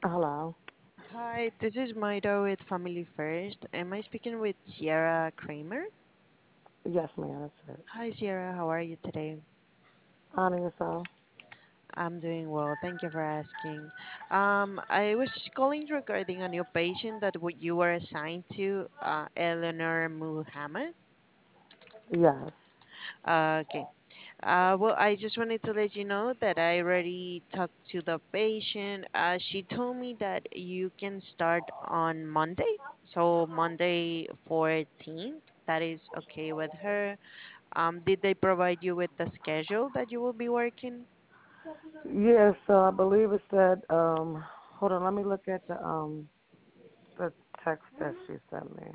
Hello. Hi, this is Maida with Family First. Am I speaking with Sierra Kramer? Yes, ma'am. That's it. Hi, Sierra. How are you today? Honor yourself. I'm doing well. Thank you for asking. I was just calling regarding a new patient that you were assigned to, Eleanor Muhammad. Yes. Okay. Well, I just wanted to let you know that I already talked to the patient. She told me that you can start on Monday. So Monday 14th, that is okay with her. Did they provide you with the schedule that you will be working? Yes. So I believe it said. Hold on. Let me look at the text that she sent me.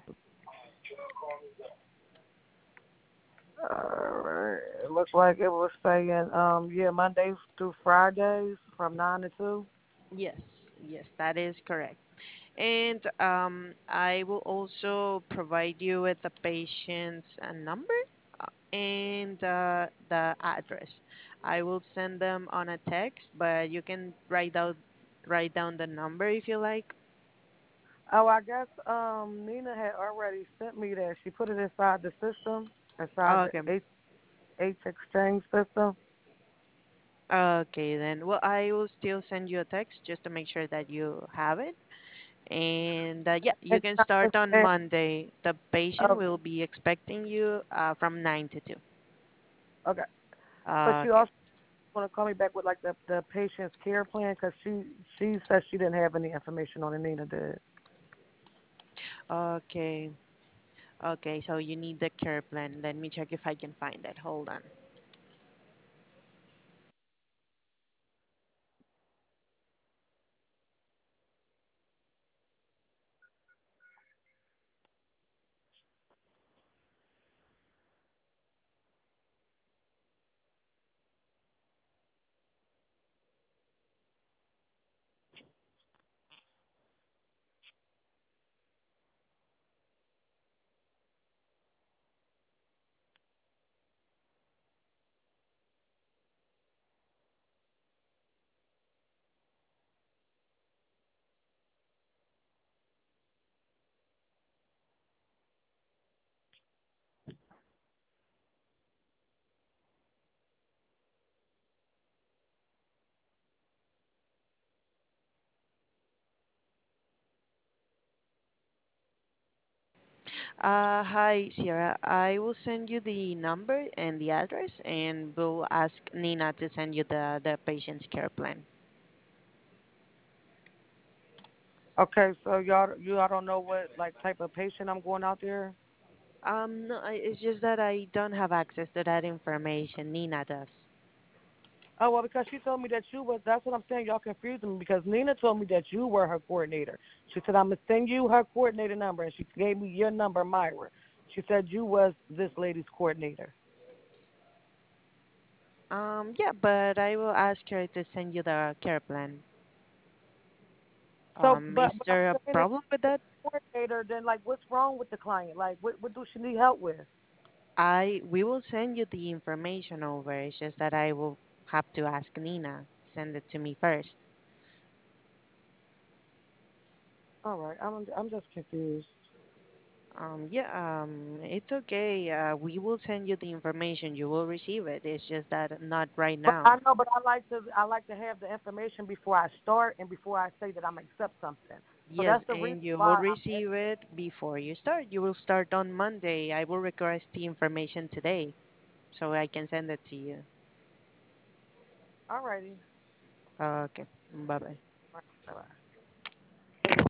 It looked like it was saying yeah, Mondays through Fridays from 9 to 2. Yes, yes, that is correct. And I will also provide you with the patient's number and the address. I will send them on a text, but you can write down the number if you like. Oh, I guess Nina had already sent me that. She put it inside the system, inside the Okay. H exchange system. Okay, then. Well, I will still send you a text just to make sure that you have it. And yeah, you And, can start on and Monday. The patient oh, will be expecting you from 9 to 2. okay. But she Okay. also want to call me back with like the patient's care plan because she said she didn't have any information on it. Nina did. Okay. Okay, so you need the care plan. Let me check if I can find it. Hold on. Hi, Sierra. I will send you the number and the address, and we'll ask Nina to send you the patient's care plan. Okay, so y'all don't know what like type of patient I'm going out there. No, it's just that I don't have access to that information. Nina does. Oh well, because she told me that you was. That's what I'm saying. Y'all confusing me because Nina told me that you were her coordinator. She said I'm gonna send you her coordinator number, and she gave me your number, Myra. She said you was this lady's coordinator. Yeah, but I will ask her to send you the care plan. So, Is I'm there a saying if problem with she's that? a coordinator, then like what's wrong with the client? Like what do she need help with? We will send you the information over. It's just that I will have to ask Nina. Send it to me first. All right, I'm just confused. Yeah, it's okay. We will send you the information. You will receive it. It's just that not right But I now. know, but I like to have the information before I start and before I say that I'm gonna accept something. So Yes, that's the reason and you will why I'm receive asking. it before you start. You will start on Monday. I will request the information today so I can send it to you. All righty. Okay, bye bye. Bye bye.